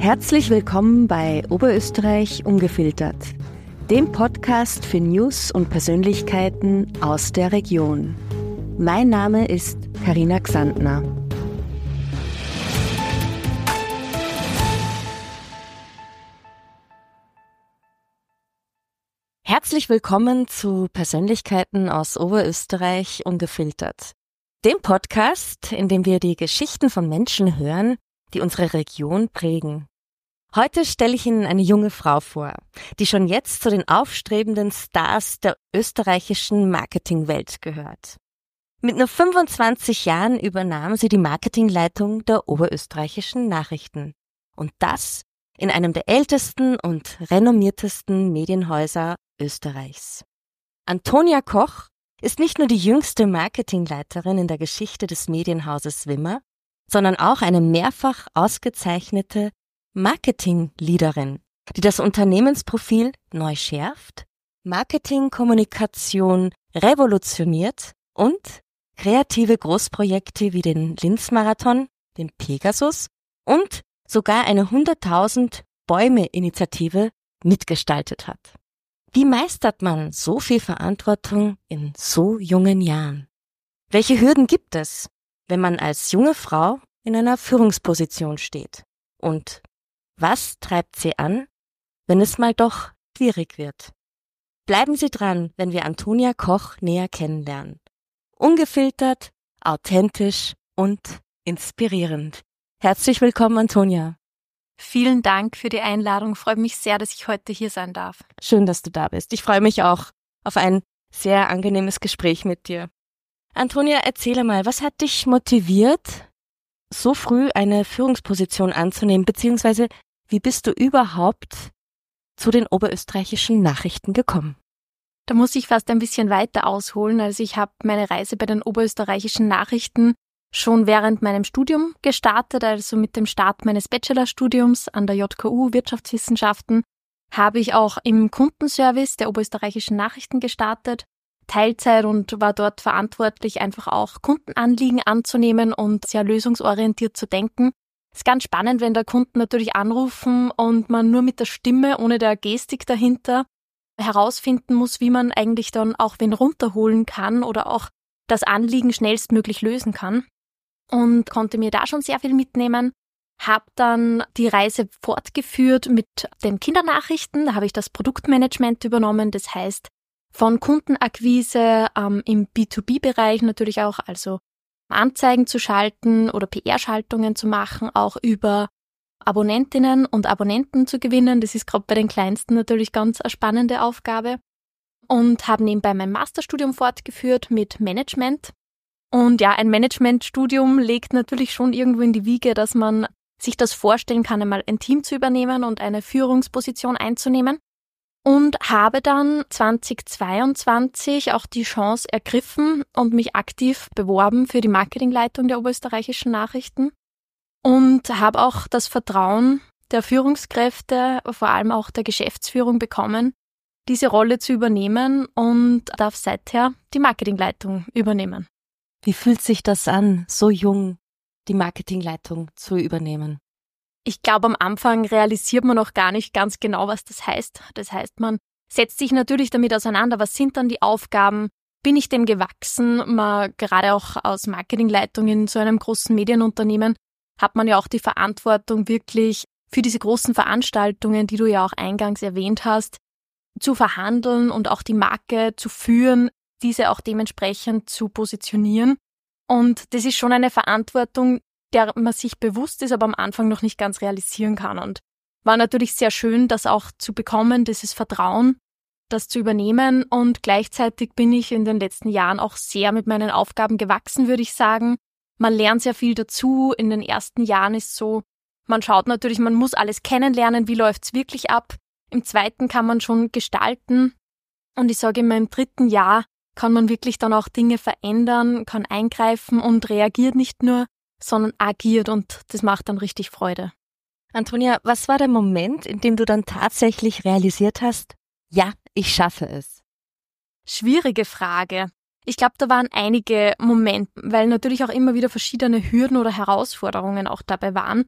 Herzlich willkommen bei Oberösterreich ungefiltert, dem Podcast für News und Persönlichkeiten aus der Region. Mein Name ist Carina Xantner. Herzlich willkommen zu Persönlichkeiten aus Oberösterreich ungefiltert, dem Podcast, in dem wir die Geschichten von Menschen hören, die unsere Region prägen. Heute stelle ich Ihnen eine junge Frau vor, die schon jetzt zu den aufstrebenden Stars der österreichischen Marketingwelt gehört. Mit nur 25 Jahren übernahm sie die Marketingleitung der Oberösterreichischen Nachrichten. Und das in einem der ältesten und renommiertesten Medienhäuser Österreichs. Antonia Koch ist nicht nur die jüngste Marketingleiterin in der Geschichte des Medienhauses Wimmer, sondern auch eine mehrfach ausgezeichnete Marketingleaderin, die das Unternehmensprofil neu schärft, Marketingkommunikation revolutioniert und kreative Großprojekte wie den Linz-Marathon, den Pegasus und sogar eine 100.000 Bäume-Initiative mitgestaltet hat. Wie meistert man so viel Verantwortung in so jungen Jahren? Welche Hürden gibt es, wenn man als junge Frau in einer Führungsposition steht? Und was treibt sie an, wenn es mal doch schwierig wird? Bleiben Sie dran, wenn wir Antonia Koch näher kennenlernen. Ungefiltert, authentisch und inspirierend. Herzlich willkommen, Antonia. Vielen Dank für die Einladung. Freut mich sehr, dass ich heute hier sein darf. Schön, dass du da bist. Ich freue mich auch auf ein sehr angenehmes Gespräch mit dir. Antonia, erzähle mal, was hat dich motiviert, so früh eine Führungsposition anzunehmen, beziehungsweise wie bist du überhaupt zu den Oberösterreichischen Nachrichten gekommen? Da muss ich fast ein bisschen weiter ausholen. Also ich habe meine Reise bei den Oberösterreichischen Nachrichten schon während meinem Studium gestartet, also mit dem Start meines Bachelorstudiums an der JKU Wirtschaftswissenschaften habe ich auch im Kundenservice der Oberösterreichischen Nachrichten gestartet, Teilzeit, und war dort verantwortlich, einfach auch Kundenanliegen anzunehmen und sehr lösungsorientiert zu denken. Es ist ganz spannend, wenn da Kunden natürlich anrufen und man nur mit der Stimme, ohne der Gestik dahinter, herausfinden muss, wie man eigentlich dann auch wen runterholen kann oder auch das Anliegen schnellstmöglich lösen kann. Und konnte mir da schon sehr viel mitnehmen. Habe dann die Reise fortgeführt mit den Kindernachrichten. Da habe ich das Produktmanagement übernommen. Das heißt, von Kundenakquise im B2B-Bereich natürlich auch, also Anzeigen zu schalten oder PR-Schaltungen zu machen, auch über Abonnentinnen und Abonnenten zu gewinnen. Das ist gerade bei den Kleinsten natürlich ganz eine spannende Aufgabe. Und habe nebenbei mein Masterstudium fortgeführt mit Management. Und ja, ein Managementstudium legt natürlich schon irgendwo in die Wiege, dass man sich das vorstellen kann, einmal ein Team zu übernehmen und eine Führungsposition einzunehmen. Und habe dann 2022 auch die Chance ergriffen und mich aktiv beworben für die Marketingleitung der Oberösterreichischen Nachrichten und habe auch das Vertrauen der Führungskräfte, vor allem auch der Geschäftsführung, bekommen, diese Rolle zu übernehmen, und darf seither die Marketingleitung übernehmen. Wie fühlt sich das an, so jung die Marketingleitung zu übernehmen? Ich glaube, am Anfang realisiert man noch gar nicht ganz genau, was das heißt. Das heißt, man setzt sich natürlich damit auseinander, was sind dann die Aufgaben, bin ich dem gewachsen? Gerade auch als Marketingleitung in so einem großen Medienunternehmen hat man ja auch die Verantwortung, wirklich für diese großen Veranstaltungen, die du ja auch eingangs erwähnt hast, zu verhandeln und auch die Marke zu führen, diese auch dementsprechend zu positionieren. Und das ist schon eine Verantwortung, der man sich bewusst ist, aber am Anfang noch nicht ganz realisieren kann. Und war natürlich sehr schön, das auch zu bekommen, dieses Vertrauen, das zu übernehmen. Und gleichzeitig bin ich in den letzten Jahren auch sehr mit meinen Aufgaben gewachsen, würde ich sagen. Man lernt sehr viel dazu. In den ersten Jahren ist so, man schaut natürlich, man muss alles kennenlernen, wie läuft's wirklich ab. Im zweiten kann man schon gestalten. Und ich sage immer, im dritten Jahr kann man wirklich dann auch Dinge verändern, kann eingreifen und reagiert nicht nur, sondern agiert, und das macht dann richtig Freude. Antonia, was war der Moment, in dem du dann tatsächlich realisiert hast, ja, ich schaffe es? Schwierige Frage. Ich glaube, da waren einige Momente, weil natürlich auch immer wieder verschiedene Hürden oder Herausforderungen auch dabei waren,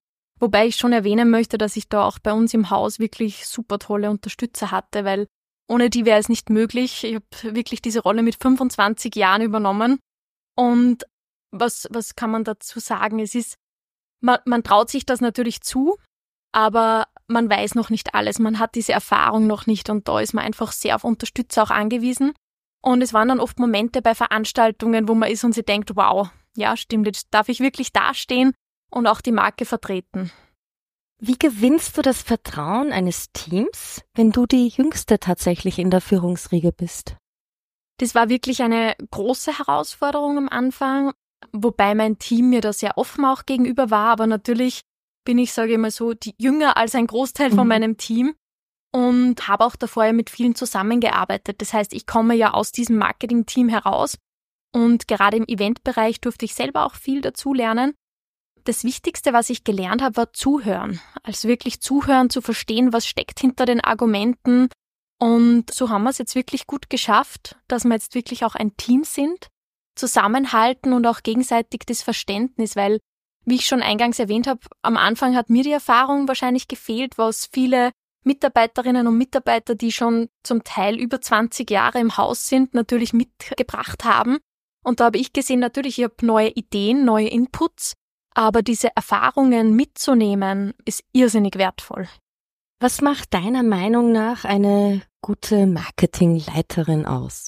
Wobei ich schon erwähnen möchte, dass ich da auch bei uns im Haus wirklich super tolle Unterstützer hatte, weil ohne die wäre es nicht möglich. Ich habe wirklich diese Rolle mit 25 Jahren übernommen. Und was kann man dazu sagen? Es ist, man traut sich das natürlich zu, aber man weiß noch nicht alles. Man hat diese Erfahrung noch nicht und da ist man einfach sehr auf Unterstützer auch angewiesen. Und es waren dann oft Momente bei Veranstaltungen, wo man ist und sich denkt, wow, ja stimmt, jetzt darf ich wirklich dastehen und auch die Marke vertreten. Wie gewinnst du das Vertrauen eines Teams, wenn du die Jüngste tatsächlich in der Führungsriege bist? Das war wirklich eine große Herausforderung am Anfang, wobei mein Team mir da sehr offen auch gegenüber war, aber natürlich bin ich, sage ich mal so, die jünger als ein Großteil von meinem Team und habe auch davor ja mit vielen zusammengearbeitet. Das heißt, ich komme ja aus diesem Marketing-Team heraus und gerade im Eventbereich durfte ich selber auch viel dazu lernen. Das Wichtigste, was ich gelernt habe, war zuhören. Also wirklich zuhören, zu verstehen, was steckt hinter den Argumenten. Und so haben wir es jetzt wirklich gut geschafft, dass wir jetzt wirklich auch ein Team sind, zusammenhalten und auch gegenseitig das Verständnis, weil, wie ich schon eingangs erwähnt habe, am Anfang hat mir die Erfahrung wahrscheinlich gefehlt, was viele Mitarbeiterinnen und Mitarbeiter, die schon zum Teil über 20 Jahre im Haus sind, natürlich mitgebracht haben. Und da habe ich gesehen, natürlich, ich habe neue Ideen, neue Inputs, aber diese Erfahrungen mitzunehmen, ist irrsinnig wertvoll. Was macht deiner Meinung nach eine gute Marketingleiterin aus?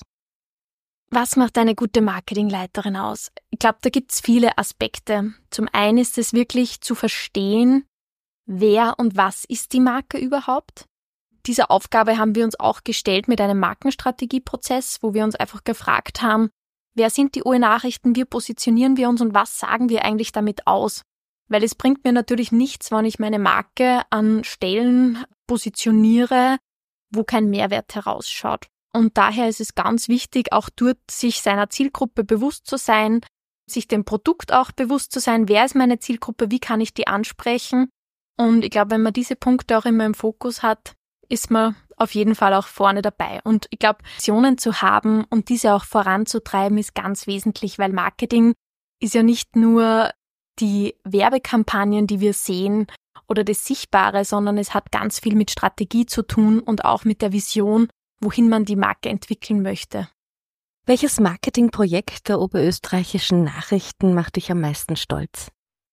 Was macht eine gute Marketingleiterin aus? Ich glaube, da gibt's viele Aspekte. Zum einen ist es wirklich zu verstehen, wer und was ist die Marke überhaupt. Diese Aufgabe haben wir uns auch gestellt mit einem Markenstrategieprozess, wo wir uns einfach gefragt haben, wer sind die OE-Nachrichten, wie positionieren wir uns und was sagen wir eigentlich damit aus? Weil es bringt mir natürlich nichts, wenn ich meine Marke an Stellen positioniere, wo kein Mehrwert herausschaut. Und daher ist es ganz wichtig, auch dort sich seiner Zielgruppe bewusst zu sein, sich dem Produkt auch bewusst zu sein, wer ist meine Zielgruppe, wie kann ich die ansprechen. Und ich glaube, wenn man diese Punkte auch immer im Fokus hat, ist man auf jeden Fall auch vorne dabei. Und ich glaube, Visionen zu haben und diese auch voranzutreiben, ist ganz wesentlich, weil Marketing ist ja nicht nur die Werbekampagnen, die wir sehen oder das Sichtbare, sondern es hat ganz viel mit Strategie zu tun und auch mit der Vision, wohin man die Marke entwickeln möchte. Welches Marketingprojekt der Oberösterreichischen Nachrichten macht dich am meisten stolz?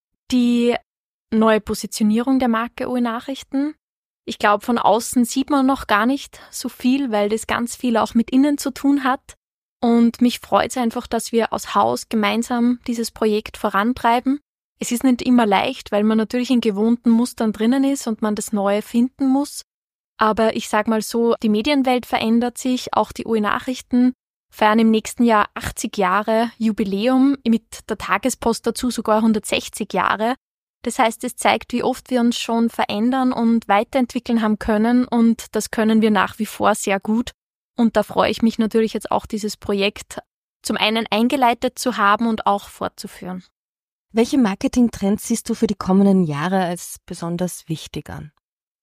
Die neue Positionierung der Marke OE-Nachrichten. Ich glaube, von außen sieht man noch gar nicht so viel, weil das ganz viel auch mit innen zu tun hat. Und mich freut es einfach, dass wir aus Haus gemeinsam dieses Projekt vorantreiben. Es ist nicht immer leicht, weil man natürlich in gewohnten Mustern drinnen ist und man das Neue finden muss. Aber ich sag mal so, die Medienwelt verändert sich, auch die OE-Nachrichten feiern im nächsten Jahr 80 Jahre Jubiläum, mit der Tagespost dazu sogar 160 Jahre. Das heißt, es zeigt, wie oft wir uns schon verändern und weiterentwickeln haben können und das können wir nach wie vor sehr gut. Und da freue ich mich natürlich jetzt auch, dieses Projekt zum einen eingeleitet zu haben und auch fortzuführen. Welche Marketingtrends siehst du für die kommenden Jahre als besonders wichtig an?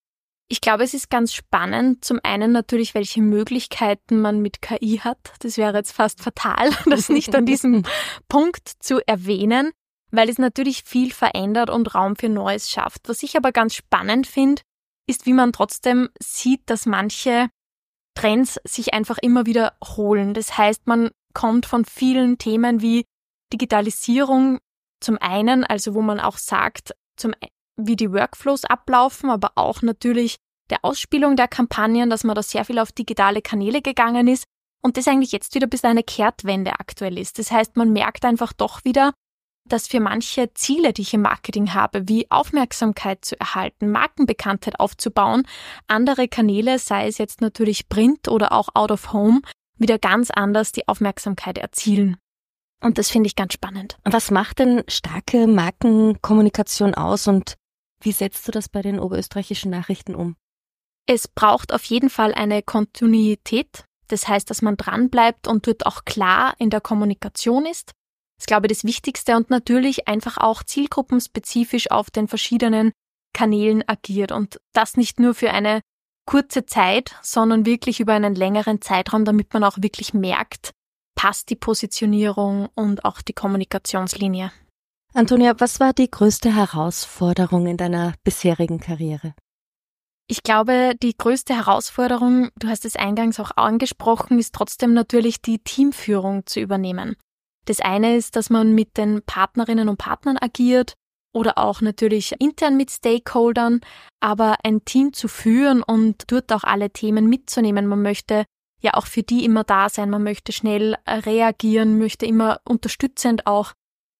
Ich glaube, es ist ganz spannend. Zum einen natürlich, welche Möglichkeiten man mit KI hat. Das wäre jetzt fast fatal, das nicht an diesem Punkt zu erwähnen, weil es natürlich viel verändert und Raum für Neues schafft. Was ich aber ganz spannend finde, ist, wie man trotzdem sieht, dass manche Trends sich einfach immer wiederholen. Das heißt, man kommt von vielen Themen wie Digitalisierung zum einen, also wo man auch sagt, wie die Workflows ablaufen, aber auch natürlich der Ausspielung der Kampagnen, dass man da sehr viel auf digitale Kanäle gegangen ist und das eigentlich jetzt wieder ein bisschen eine Kehrtwende aktuell ist. Das heißt, man merkt einfach doch wieder, dass für manche Ziele, die ich im Marketing habe, wie Aufmerksamkeit zu erhalten, Markenbekanntheit aufzubauen, andere Kanäle, sei es jetzt natürlich Print oder auch Out of Home, wieder ganz anders die Aufmerksamkeit erzielen. Und das finde ich ganz spannend. Was macht denn starke Markenkommunikation aus und wie setzt du das bei den Oberösterreichischen Nachrichten um? Es braucht auf jeden Fall eine Kontinuität. Das heißt, dass man dranbleibt und dort auch klar in der Kommunikation ist. Das ist, glaube ich, das Wichtigste und natürlich einfach auch zielgruppenspezifisch auf den verschiedenen Kanälen agiert und das nicht nur für eine kurze Zeit, sondern wirklich über einen längeren Zeitraum, damit man auch wirklich merkt, passt die Positionierung und auch die Kommunikationslinie. Antonia, was war die größte Herausforderung in deiner bisherigen Karriere? Ich glaube, die größte Herausforderung, du hast es eingangs auch angesprochen, ist trotzdem natürlich die Teamführung zu übernehmen. Das eine ist, dass man mit den Partnerinnen und Partnern agiert oder auch natürlich intern mit Stakeholdern, aber ein Team zu führen und dort auch alle Themen mitzunehmen. Man möchte ja auch für die immer da sein, man möchte schnell reagieren, möchte immer unterstützend auch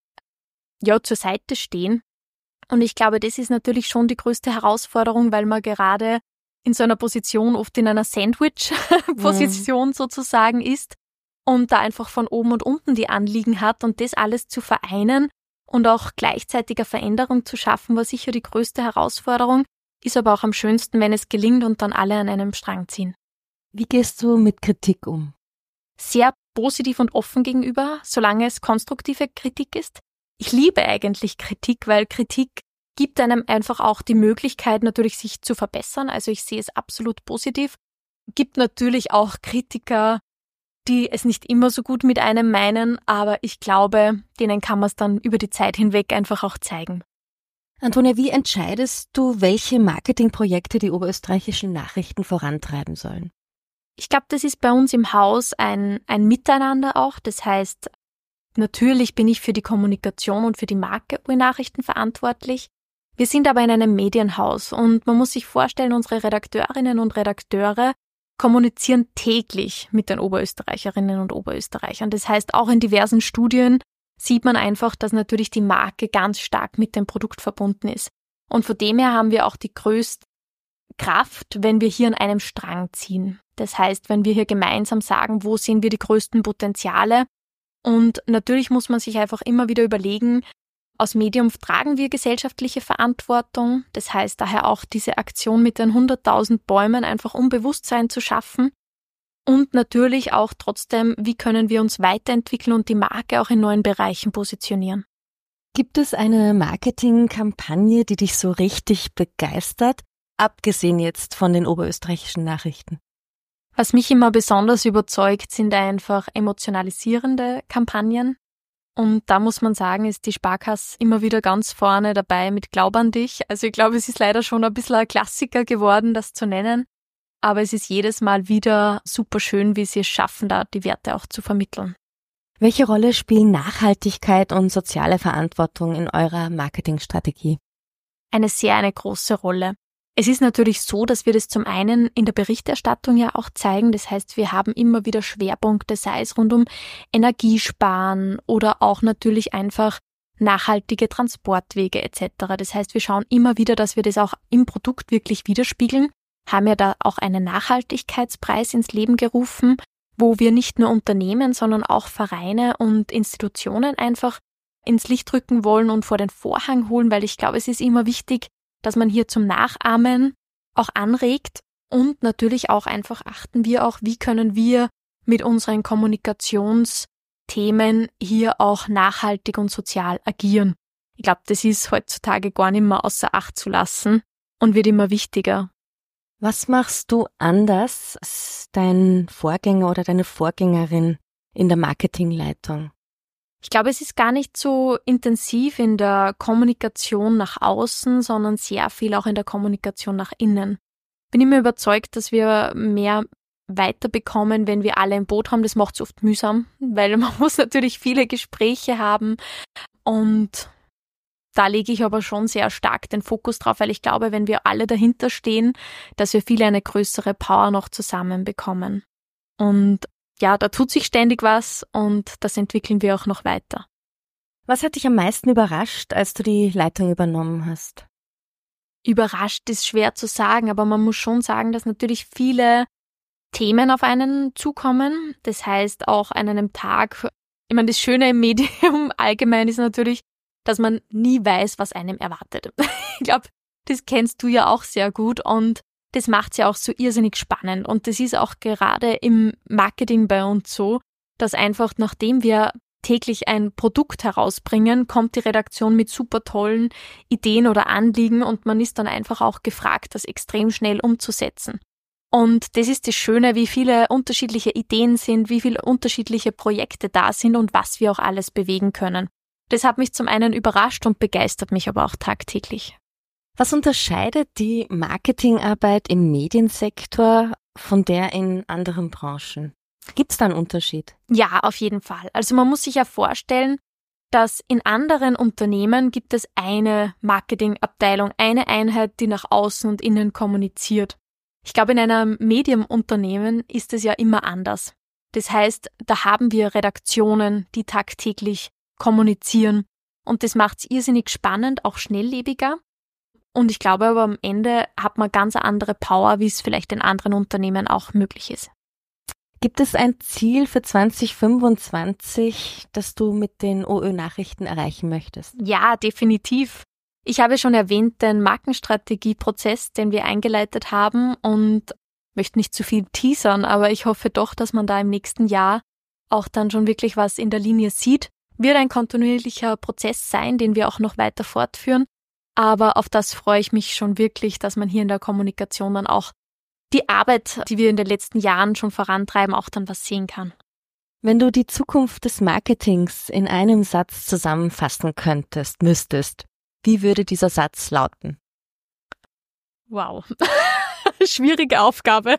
zur Seite stehen. Und ich glaube, das ist natürlich schon die größte Herausforderung, weil man gerade in so einer Position oft in einer Sandwich-Position sozusagen ist und da einfach von oben und unten die Anliegen hat und das alles zu vereinen und auch gleichzeitig eine Veränderung zu schaffen, war sicher die größte Herausforderung, ist aber auch am schönsten, wenn es gelingt und dann alle an einem Strang ziehen. Wie gehst du mit Kritik um? Sehr positiv und offen gegenüber, solange es konstruktive Kritik ist. Ich liebe eigentlich Kritik, weil Kritik gibt einem einfach auch die Möglichkeit, natürlich sich zu verbessern. Also ich sehe es absolut positiv. Gibt natürlich auch Kritiker, die es nicht immer so gut mit einem meinen, aber ich glaube, denen kann man es dann über die Zeit hinweg einfach auch zeigen. Antonia, wie entscheidest du, welche Marketingprojekte die oberösterreichischen Nachrichten vorantreiben sollen? Ich glaube, das ist bei uns im Haus ein Miteinander auch. Das heißt, natürlich bin ich für die Kommunikation und für die Marke OE-Nachrichten verantwortlich. Wir sind aber in einem Medienhaus und man muss sich vorstellen, unsere Redakteurinnen und Redakteure kommunizieren täglich mit den Oberösterreicherinnen und Oberösterreichern. Das heißt, auch in diversen Studien sieht man einfach, dass natürlich die Marke ganz stark mit dem Produkt verbunden ist. Und von dem her haben wir auch die größte Kraft, wenn wir hier an einem Strang ziehen. Das heißt, wenn wir hier gemeinsam sagen, wo sehen wir die größten Potenziale. Und natürlich muss man sich einfach immer wieder überlegen, als Medium tragen wir gesellschaftliche Verantwortung. Das heißt daher auch diese Aktion mit den 100.000 Bäumen, einfach um Bewusstsein zu schaffen. Und natürlich auch trotzdem, wie können wir uns weiterentwickeln und die Marke auch in neuen Bereichen positionieren. Gibt es eine Marketingkampagne, die dich so richtig begeistert, abgesehen jetzt von den oberösterreichischen Nachrichten? Was mich immer besonders überzeugt, sind einfach emotionalisierende Kampagnen. Und da muss man sagen, ist die Sparkasse immer wieder ganz vorne dabei mit Glaub an dich. Also ich glaube, es ist leider schon ein bisschen ein Klassiker geworden, das zu nennen. Aber es ist jedes Mal wieder super schön, wie sie es schaffen, da die Werte auch zu vermitteln. Welche Rolle spielen Nachhaltigkeit und soziale Verantwortung in eurer Marketingstrategie? Eine große Rolle. Es ist natürlich so, dass wir das zum einen in der Berichterstattung ja auch zeigen. Das heißt, wir haben immer wieder Schwerpunkte, sei es rund um Energiesparen oder auch natürlich einfach nachhaltige Transportwege etc. Das heißt, wir schauen immer wieder, dass wir das auch im Produkt wirklich widerspiegeln. Haben ja da auch einen Nachhaltigkeitspreis ins Leben gerufen, wo wir nicht nur Unternehmen, sondern auch Vereine und Institutionen einfach ins Licht rücken wollen und vor den Vorhang holen, weil ich glaube, es ist immer wichtig, dass man hier zum Nachahmen auch anregt und natürlich auch einfach achten wir auch, wie können wir mit unseren Kommunikationsthemen hier auch nachhaltig und sozial agieren. Ich glaube, das ist heutzutage gar nicht mehr außer Acht zu lassen und wird immer wichtiger. Was machst du anders als dein Vorgänger oder deine Vorgängerin in der Marketingleitung? Ich glaube, es ist gar nicht so intensiv in der Kommunikation nach außen, sondern sehr viel auch in der Kommunikation nach innen. Bin immer überzeugt, dass wir mehr weiterbekommen, wenn wir alle im Boot haben. Das macht es oft mühsam, weil man muss natürlich viele Gespräche haben und da lege ich aber schon sehr stark den Fokus drauf, weil ich glaube, wenn wir alle dahinter stehen, dass wir viele eine größere Power noch zusammenbekommen. Und ja, da tut sich ständig was und das entwickeln wir auch noch weiter. Was hat dich am meisten überrascht, als du die Leitung übernommen hast? Überrascht ist schwer zu sagen, aber man muss schon sagen, dass natürlich viele Themen auf einen zukommen. Das heißt, auch an einem Tag, ich meine, das Schöne im Medium allgemein ist natürlich, dass man nie weiß, was einem erwartet. Ich glaube, das kennst du ja auch sehr gut und das macht's ja auch so irrsinnig spannend. Und das ist auch gerade im Marketing bei uns so, dass einfach nachdem wir täglich ein Produkt herausbringen, kommt die Redaktion mit super tollen Ideen oder Anliegen und man ist dann einfach auch gefragt, das extrem schnell umzusetzen. Und das ist das Schöne, wie viele unterschiedliche Ideen sind, wie viele unterschiedliche Projekte da sind und was wir auch alles bewegen können. Das hat mich zum einen überrascht und begeistert mich aber auch tagtäglich. Was unterscheidet die Marketingarbeit im Mediensektor von der in anderen Branchen? Gibt es da einen Unterschied? Ja, auf jeden Fall. Also man muss sich ja vorstellen, dass in anderen Unternehmen gibt es eine Marketingabteilung, eine Einheit, die nach außen und innen kommuniziert. Ich glaube, in einem Medienunternehmen ist es ja immer anders. Das heißt, da haben wir Redaktionen, die tagtäglich kommunizieren. Und das macht es irrsinnig spannend, auch schnelllebiger. Und ich glaube aber am Ende hat man ganz eine andere Power, wie es vielleicht in anderen Unternehmen auch möglich ist. Gibt es ein Ziel für 2025, das du mit den OÖ-Nachrichten erreichen möchtest? Ja, definitiv. Ich habe schon erwähnt, den Markenstrategieprozess, den wir eingeleitet haben und möchte nicht zu viel teasern, aber ich hoffe doch, dass man da im nächsten Jahr auch dann schon wirklich was in der Linie sieht. Wird ein kontinuierlicher Prozess sein, den wir auch noch weiter fortführen. Aber auf das freue ich mich schon wirklich, dass man hier in der Kommunikation dann auch die Arbeit, die wir in den letzten Jahren schon vorantreiben, auch dann was sehen kann. Wenn du die Zukunft des Marketings in einem Satz zusammenfassen müsstest, wie würde dieser Satz lauten? Wow, schwierige Aufgabe.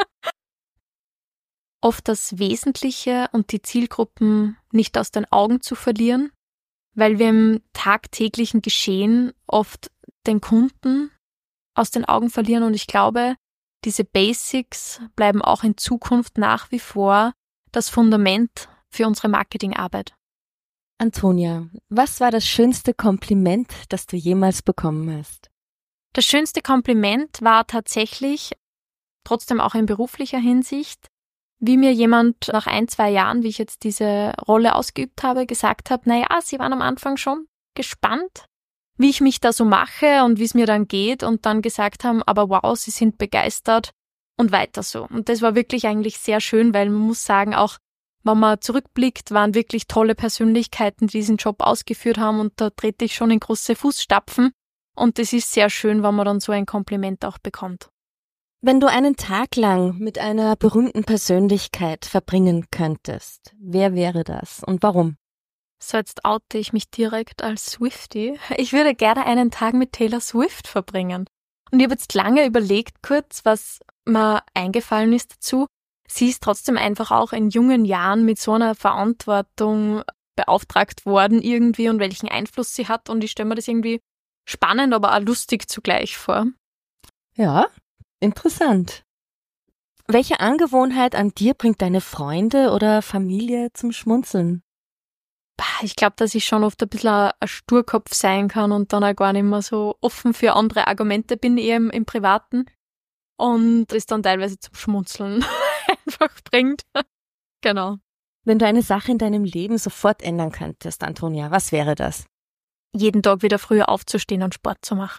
Oft das Wesentliche und die Zielgruppen nicht aus den Augen zu verlieren, weil wir im tagtäglichen Geschehen oft den Kunden aus den Augen verlieren. Und ich glaube, diese Basics bleiben auch in Zukunft nach wie vor das Fundament für unsere Marketingarbeit. Antonia, was war das schönste Kompliment, das du jemals bekommen hast? Das schönste Kompliment war tatsächlich, trotzdem auch in beruflicher Hinsicht, wie mir jemand nach 1-2 Jahren, wie ich jetzt diese Rolle ausgeübt habe, gesagt hat, naja, sie waren am Anfang schon gespannt, wie ich mich da so mache und wie es mir dann geht und dann gesagt haben, aber wow, sie sind begeistert und weiter so. Und das war wirklich eigentlich sehr schön, weil man muss sagen, auch wenn man zurückblickt, waren wirklich tolle Persönlichkeiten, die diesen Job ausgeführt haben und da trete ich schon in große Fußstapfen und das ist sehr schön, wenn man dann so ein Kompliment auch bekommt. Wenn du einen Tag lang mit einer berühmten Persönlichkeit verbringen könntest, wer wäre das und warum? So, jetzt oute ich mich direkt als Swiftie. Ich würde gerne einen Tag mit Taylor Swift verbringen. Und ich habe jetzt lange überlegt kurz, was mir eingefallen ist dazu. Sie ist trotzdem einfach auch in jungen Jahren mit so einer Verantwortung beauftragt worden irgendwie und welchen Einfluss sie hat. Und ich stelle mir das irgendwie spannend, aber auch lustig zugleich vor. Ja, interessant. Welche Angewohnheit an dir bringt deine Freunde oder Familie zum Schmunzeln? Ich glaube, dass ich schon oft ein bisschen ein Sturkopf sein kann und dann auch gar nicht mehr so offen für andere Argumente bin, eher im Privaten. Und das dann teilweise zum Schmunzeln einfach bringt. Genau. Wenn du eine Sache in deinem Leben sofort ändern könntest, Antonia, was wäre das? Jeden Tag wieder früher aufzustehen und Sport zu machen.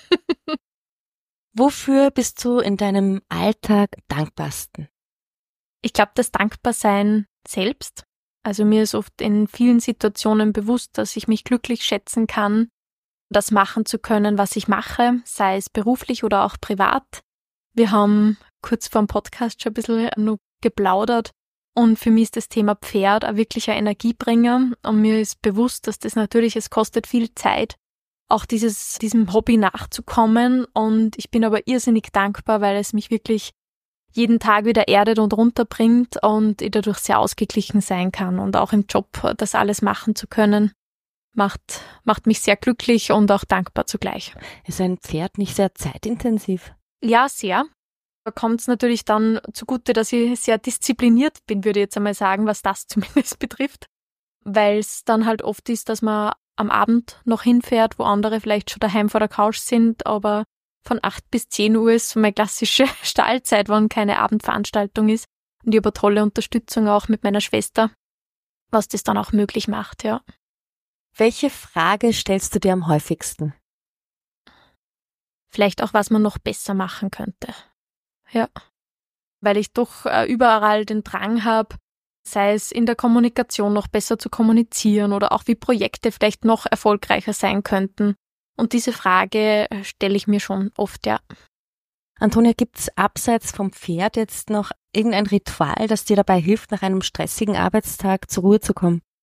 Wofür bist du in deinem Alltag dankbarsten? Ich glaube, das Dankbarsein selbst. Also mir ist oft in vielen Situationen bewusst, dass ich mich glücklich schätzen kann, das machen zu können, was ich mache, sei es beruflich oder auch privat. Wir haben kurz vor dem Podcast schon ein bisschen noch geplaudert und für mich ist das Thema Pferd ein wirklicher Energiebringer und mir ist bewusst, dass das natürlich, es kostet viel Zeit, auch diesem Hobby nachzukommen und ich bin aber irrsinnig dankbar, weil es mich wirklich jeden Tag wieder erdet und runterbringt und ich dadurch sehr ausgeglichen sein kann und auch im Job das alles machen zu können, macht mich sehr glücklich und auch dankbar zugleich. Ist ein Pferd nicht sehr zeitintensiv? Ja, sehr. Da kommt es natürlich dann zugute, dass ich sehr diszipliniert bin, würde ich jetzt einmal sagen, was das zumindest betrifft, weil es dann halt oft ist, dass man am Abend noch hinfährt, wo andere vielleicht schon daheim vor der Couch sind, aber von 8 bis 10 Uhr ist so meine klassische Stallzeit, wenn keine Abendveranstaltung ist. Und ich habe eine tolle Unterstützung auch mit meiner Schwester, was das dann auch möglich macht, ja. Welche Frage stellst du dir am häufigsten? Vielleicht auch, was man noch besser machen könnte. Ja. Weil ich doch überall den Drang habe, sei es in der Kommunikation noch besser zu kommunizieren oder auch wie Projekte vielleicht noch erfolgreicher sein könnten. Und diese Frage stelle ich mir schon oft, ja. Antonia, gibt's abseits vom Pferd jetzt noch irgendein Ritual, das dir dabei hilft, nach einem stressigen Arbeitstag zur Ruhe zu kommen?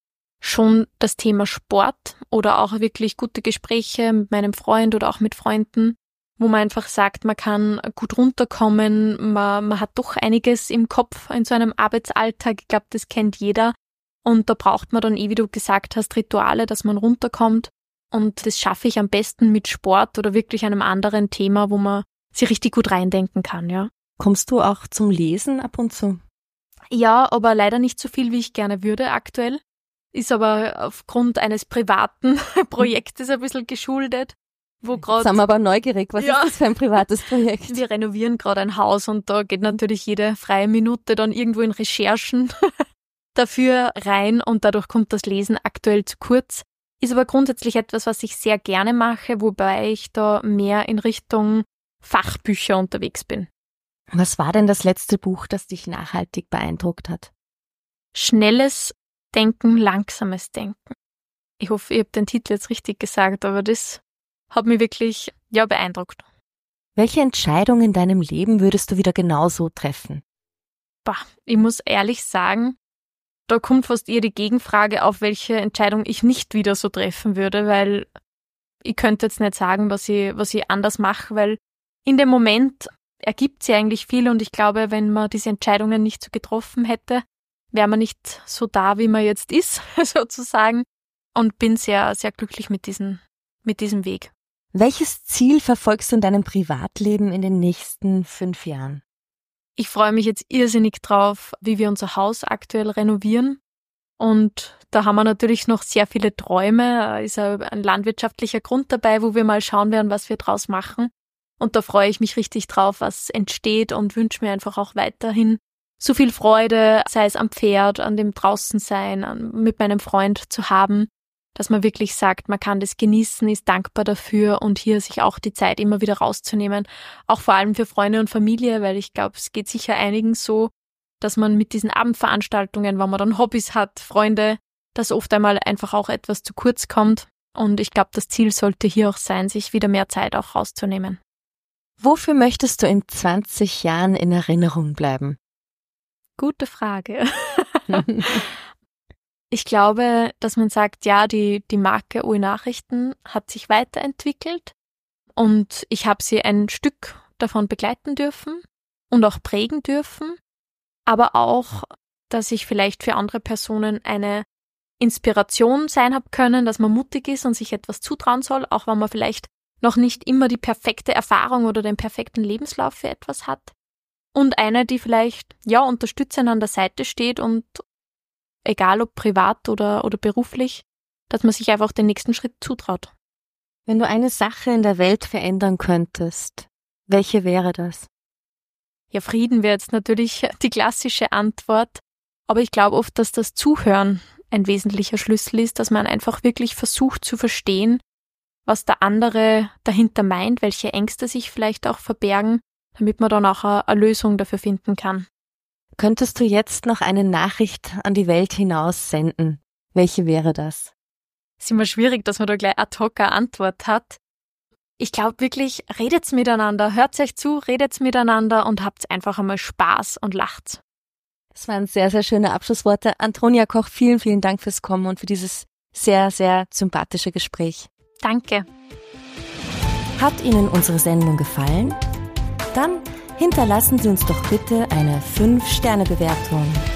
schon das Thema Sport oder auch wirklich gute Gespräche mit meinem Freund oder auch mit Freunden, wo man einfach sagt, man kann gut runterkommen, man hat doch einiges im Kopf in so einem Arbeitsalltag. Ich glaube, das kennt jeder. Und da braucht man dann, wie du gesagt hast, Rituale, dass man runterkommt. Und das schaffe ich am besten mit Sport oder wirklich einem anderen Thema, wo man sich richtig gut reindenken kann, ja. Kommst du auch zum Lesen ab und zu? Ja, aber leider nicht so viel, wie ich gerne würde aktuell. Ist aber aufgrund eines privaten Projektes ein bisschen geschuldet. Wo grad, sind wir aber neugierig, was ist das für ein privates Projekt? Wir renovieren gerade ein Haus und da geht natürlich jede freie Minute dann irgendwo in Recherchen dafür rein und dadurch kommt das Lesen aktuell zu kurz. Ist aber grundsätzlich etwas, was ich sehr gerne mache, wobei ich da mehr in Richtung Fachbücher unterwegs bin. Was war denn das letzte Buch, das dich nachhaltig beeindruckt hat? Schnelles Denken, langsames Denken. Ich hoffe, ich habe den Titel jetzt richtig gesagt, aber das hat mich wirklich beeindruckt. Welche Entscheidung in deinem Leben würdest du wieder genauso treffen? Ich muss ehrlich sagen, da kommt fast eher die Gegenfrage auf, welche Entscheidung ich nicht wieder so treffen würde, weil ich könnte jetzt nicht sagen, was ich anders mache, weil in dem Moment ergibt sich eigentlich viel und ich glaube, wenn man diese Entscheidungen nicht so getroffen hätte, wäre man nicht so da, wie man jetzt ist, sozusagen, und bin sehr, sehr glücklich mit diesem Weg. Welches Ziel verfolgst du in deinem Privatleben in den nächsten 5 Jahren? Ich freue mich jetzt irrsinnig drauf, wie wir unser Haus aktuell renovieren. Und da haben wir natürlich noch sehr viele Träume. Da ist ein landwirtschaftlicher Grund dabei, wo wir mal schauen werden, was wir draus machen. Und da freue ich mich richtig drauf, was entsteht und wünsche mir einfach auch weiterhin so viel Freude, sei es am Pferd, an dem Draußensein, mit meinem Freund zu haben, dass man wirklich sagt, man kann das genießen, ist dankbar dafür und hier sich auch die Zeit immer wieder rauszunehmen. Auch vor allem für Freunde und Familie, weil ich glaube, es geht sicher einigen so, dass man mit diesen Abendveranstaltungen, wenn man dann Hobbys hat, Freunde, dass oft einmal einfach auch etwas zu kurz kommt. Und ich glaube, das Ziel sollte hier auch sein, sich wieder mehr Zeit auch rauszunehmen. Wofür möchtest du in 20 Jahren in Erinnerung bleiben? Gute Frage. Ich glaube, dass man sagt, ja, die Marke OE Nachrichten hat sich weiterentwickelt und ich habe sie ein Stück davon begleiten dürfen und auch prägen dürfen, aber auch, dass ich vielleicht für andere Personen eine Inspiration sein habe können, dass man mutig ist und sich etwas zutrauen soll, auch wenn man vielleicht noch nicht immer die perfekte Erfahrung oder den perfekten Lebenslauf für etwas hat. Und eine, die vielleicht unterstützend an der Seite steht und egal ob privat oder beruflich, dass man sich einfach den nächsten Schritt zutraut. Wenn du eine Sache in der Welt verändern könntest, welche wäre das? Ja, Frieden wäre jetzt natürlich die klassische Antwort, aber ich glaube oft, dass das Zuhören ein wesentlicher Schlüssel ist, dass man einfach wirklich versucht zu verstehen, was der andere dahinter meint, welche Ängste sich vielleicht auch verbergen, damit man dann auch eine Lösung dafür finden kann. Könntest du jetzt noch eine Nachricht an die Welt hinaus senden? Welche wäre das? Es ist immer schwierig, dass man da gleich ad hoc eine Antwort hat. Ich glaube wirklich, redet's miteinander, hört euch zu, redet's miteinander und habt einfach einmal Spaß und lacht. Das waren sehr, sehr schöne Abschlussworte. Antonia Koch, vielen, vielen Dank fürs Kommen und für dieses sehr, sehr sympathische Gespräch. Danke. Hat Ihnen unsere Sendung gefallen? Dann hinterlassen Sie uns doch bitte eine 5-Sterne-Bewertung.